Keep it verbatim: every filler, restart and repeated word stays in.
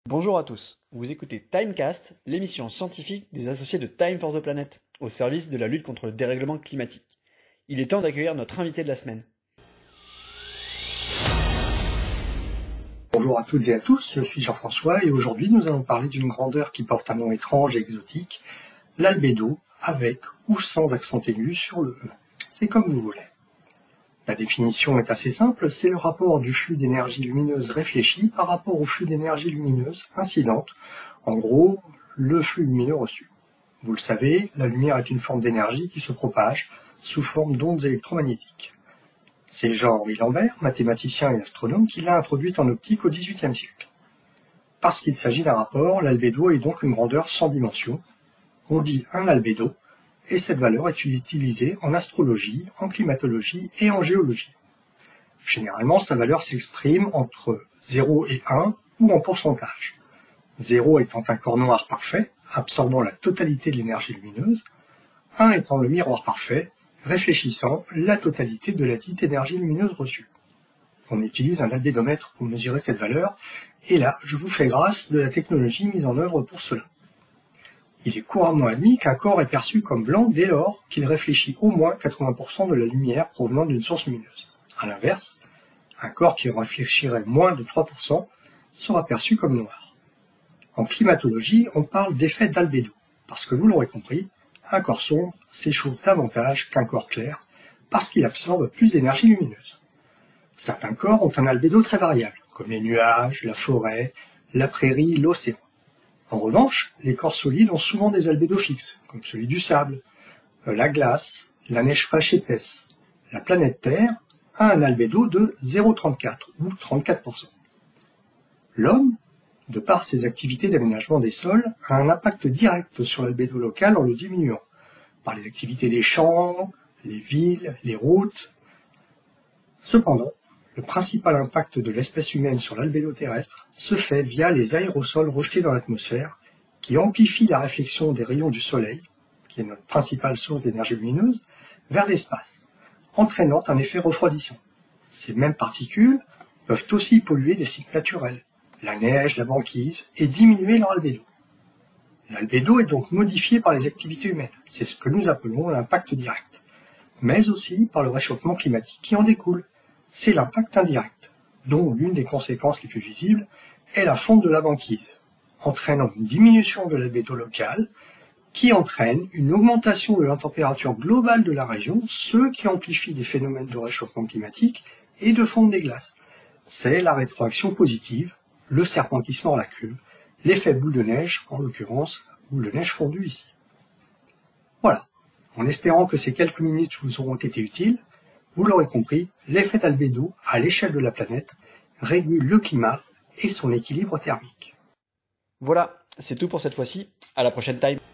Bonjour à tous, vous écoutez Timecast, l'émission scientifique des associés de Time for the Planet, au service de la lutte contre le dérèglement climatique. Il est temps d'accueillir notre invité de la semaine. Bonjour à toutes et à tous, je suis Jean-François et aujourd'hui nous allons parler d'une grandeur qui porte un nom étrange et exotique, l'albédo, avec ou sans accent aigu sur le E. C'est comme vous voulez. La définition est assez simple, c'est le rapport du flux d'énergie lumineuse réfléchi par rapport au flux d'énergie lumineuse incidente, en gros, le flux lumineux reçu. Vous le savez, la lumière est une forme d'énergie qui se propage sous forme d'ondes électromagnétiques. C'est Jean-Henri Lambert, mathématicien et astronome, qui l'a introduite en optique au dix-huitième siècle. Parce qu'il s'agit d'un rapport, l'albédo est donc une grandeur sans dimension. On dit un albédo, et cette valeur est utilisée en astrologie, en climatologie et en géologie. Généralement, sa valeur s'exprime entre zéro et un ou en pourcentage. zéro étant un corps noir parfait, absorbant la totalité de l'énergie lumineuse, un étant le miroir parfait, réfléchissant la totalité de la dite énergie lumineuse reçue. On utilise un albédomètre pour mesurer cette valeur, et là, je vous fais grâce de la technologie mise en œuvre pour cela. Il est couramment admis qu'un corps est perçu comme blanc dès lors qu'il réfléchit au moins quatre-vingts pour cent de la lumière provenant d'une source lumineuse. À l'inverse, un corps qui réfléchirait moins de trois pour cent sera perçu comme noir. En climatologie, on parle d'effet d'albédo, parce que vous l'aurez compris, un corps sombre s'échauffe davantage qu'un corps clair, parce qu'il absorbe plus d'énergie lumineuse. Certains corps ont un albédo très variable, comme les nuages, la forêt, la prairie, l'océan. En revanche, les corps solides ont souvent des albédos fixes, comme celui du sable, la glace, la neige fraîche épaisse. La planète Terre a un albédo de zéro virgule trente-quatre ou trente-quatre pour cent. L'homme, de par ses activités d'aménagement des sols, a un impact direct sur l'albédo local en le diminuant, par les activités des champs, les villes, les routes. Cependant, le principal impact de l'espèce humaine sur l'albédo terrestre se fait via les aérosols rejetés dans l'atmosphère, qui amplifient la réflexion des rayons du soleil, qui est notre principale source d'énergie lumineuse, vers l'espace, entraînant un effet refroidissant. Ces mêmes particules peuvent aussi polluer les sites naturels, la neige, la banquise, et diminuer leur albédo. L'albédo est donc modifié par les activités humaines, c'est ce que nous appelons l'impact direct, mais aussi par le réchauffement climatique qui en découle. C'est l'impact indirect, dont l'une des conséquences les plus visibles est la fonte de la banquise, entraînant une diminution de l'albédo local, qui entraîne une augmentation de la température globale de la région, ce qui amplifie des phénomènes de réchauffement climatique et de fonte des glaces. C'est la rétroaction positive, le serpent qui se mord la queue, l'effet boule de neige, en l'occurrence, boule de neige fondue ici. Voilà, en espérant que ces quelques minutes vous auront été utiles, vous l'aurez compris, l'effet d'albédo, à l'échelle de la planète, régule le climat et son équilibre thermique. Voilà, c'est tout pour cette fois-ci, à la prochaine Time.